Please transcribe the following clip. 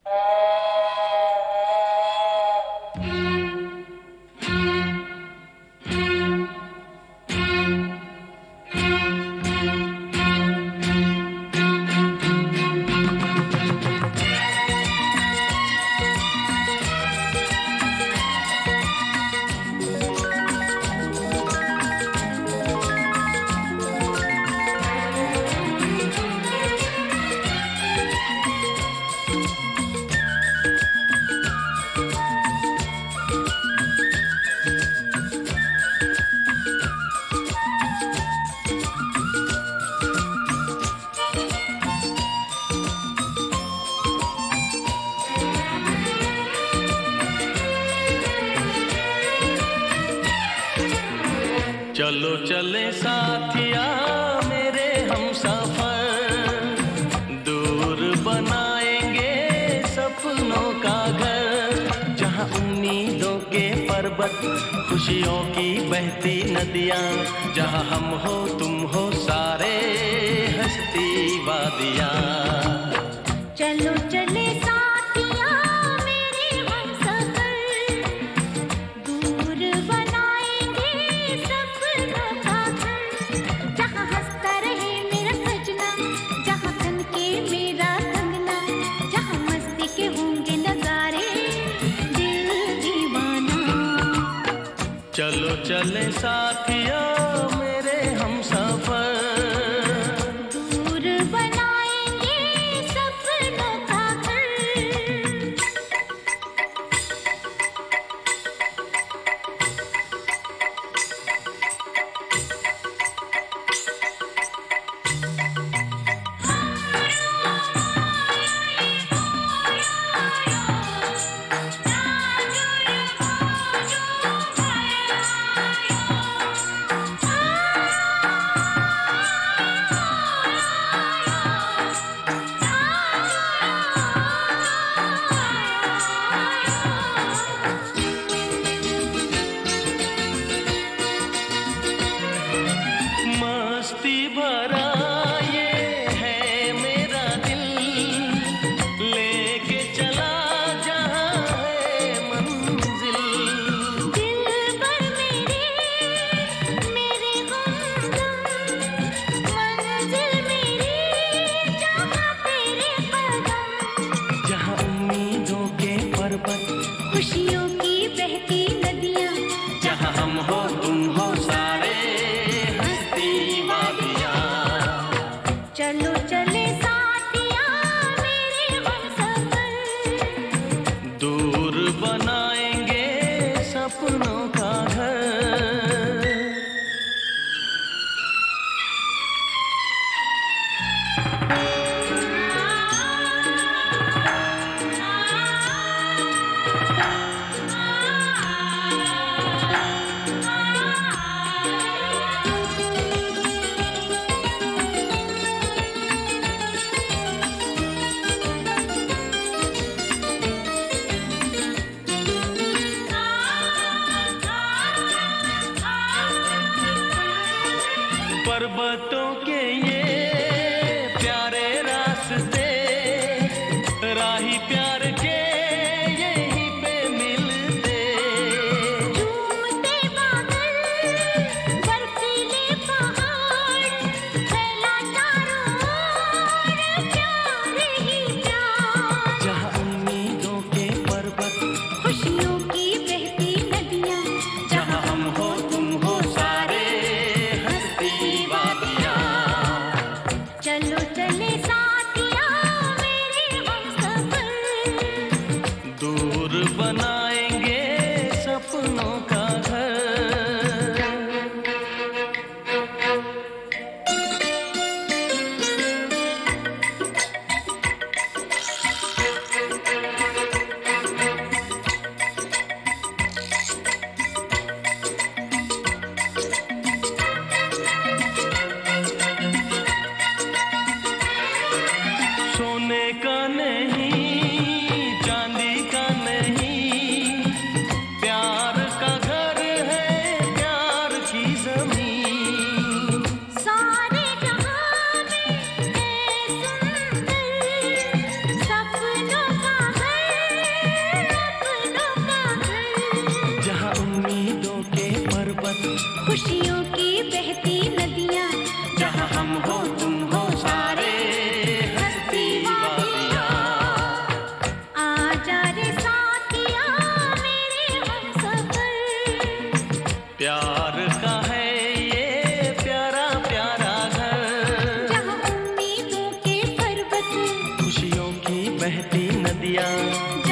चलो चले साथिया मेरे हमसफर, दूर बनाएंगे सपनों का घर, जहाँ उम्मीदों के पर्वत, खुशियों की बहती नदियाँ, जहाँ हम हो तुम हो सारे हंसती वादियाँ। चलो चले चलो चले साथिया मेरे हमसफर, दूर बनाएंगे सपनों का घर। मस्ती भरा ये है मेरा दिल, लेके चला जहाँ है मंजिल। दिल भर मेरे गुमसुम, मंजिल मेरी जहाँ तेरे कदम, जहाँ उम्मीदों के पर्वत, खुशियों की बहती नदियाँ, जहाँ हम हो तुम हो सारे चलो चले साथिया मेरे हमसफर, दूर बनाएंगे सपनों का घर। पर्वतों के ये प्यारे रास्ते, राही प्यार के यहीं पे मिलते। झूमते बादल, बर्फीले पहाड़, फैला चारों ओर प्यार ही प्यार, जहाँ उम्मीदों के पर्वत, खुशियों की बहती नदियाँ, जहाँ हम हो तुम हो सारे हंसती वादियाँ। चलो चले साथिया मेरे हमसफर, दूर बनाएंगे सपनों का घर। सोने का नहीं, चांदी का नहीं, प्यार का घर है, प्यार की जमीन। सारे जहां में है सुंदर सपनों का घर। खुशियों की बहती नदियाँ, जहाँ हम हो तुम हो सारे हस्ती वादियाँ। आजा रे साथिया मेरे हमसफर, प्यार का है ये प्यारा प्यारा घर, जहाँ उम्मीदों के पर्वत, खुशियों की बहती नदियाँ,